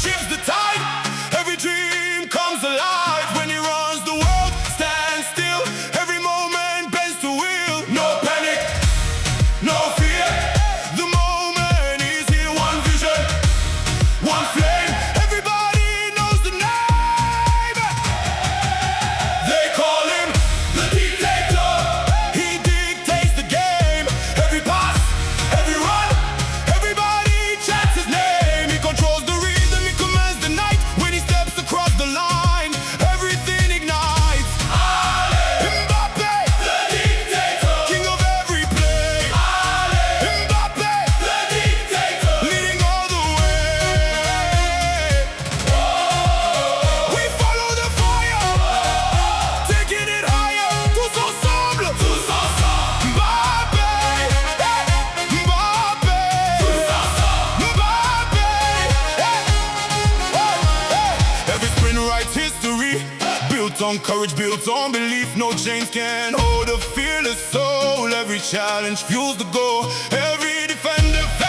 shifts the tide. Every dream comes alive when he runs. The world stands still. Every moment bends to will. No panic, no fear. The moment is here. One vision, one flame. Everybody knows the name. They call him the dictator. He dictates the game. Every pass, every run, everybody chants his name. He controls the rhythm, he commands the night. When he steps across the line, everything ignites. Mbappe, the dictator, king of every play. Mbappe, the dictator, leading all the way. We follow the fire, taking it higher. Tous ensemble, Mbappe, Mbappe, Mbappe. Every sprint writes history, built on courage, built on belief. No chains can hold a fearless soul. Every challenge fuels the goal. Every defender